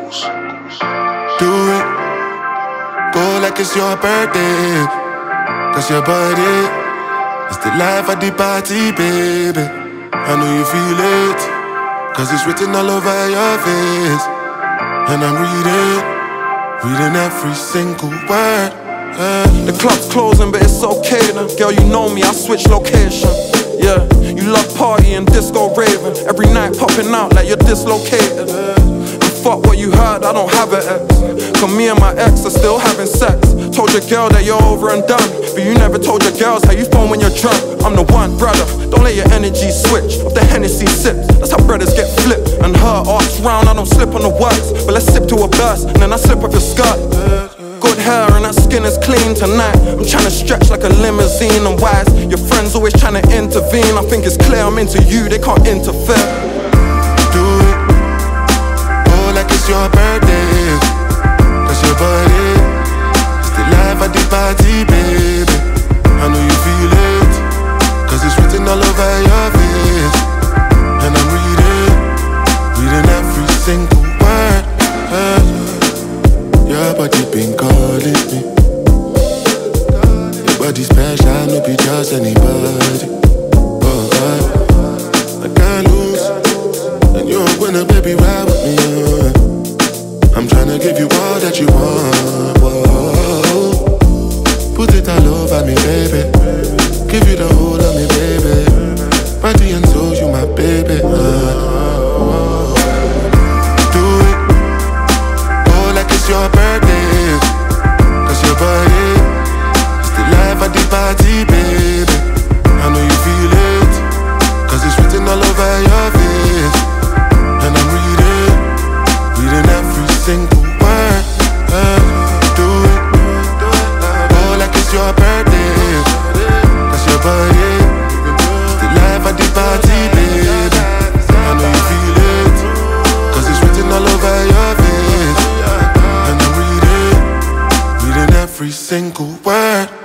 Do it, go like it's your birthday, 'cause your body is the life of the party, baby. I know you feel it, 'cause it's written all over your face. And I'm reading every single word. The club's closing, but it's okay now. Girl, you know me, I switch location. Yeah, you love partying, disco raving. Every night popping out like you're dislocated. And fuck what you heard, I don't have an ex. 'Cause me and my ex are still having sex. Told your girl that you're over and done, but you never told your girls how you phone when you're drunk. I'm the one, brother, don't let your energy switch. If the Hennessy sips, that's how brothers get flipped. And her arcs round, I don't slip on the words, but let's sip to a burst, and then I slip off your skirt. Good hair and that skin is clean tonight. I'm tryna stretch like a limousine and wise. Your friends always tryna intervene. I think it's clear I'm into you, they can't interfere. Do it, go like it's your birthday, 'cause your body is the life of the party, baby. I know you feel it, 'cause it's written all over your face. And I'm reading every single word. Your body been calling me. Your body special, no be just anybody. I can't lose, and you're a winner, baby, ride with me. I'm tryna give you all that you want. Whoa. Put it all over me, baby. Give you the whole of me, baby. Body and soul, you my baby. Do it, go like it's your birthday, 'cause your body is the life of the party, baby. I know you feel it, 'cause it's written all over your face. And I'm reading every single word. Do it, go like it's your birthday, 'cause your body is the life of the party, baby. I know you feel it, 'cause it's written all over your face. And I'm reading every single word.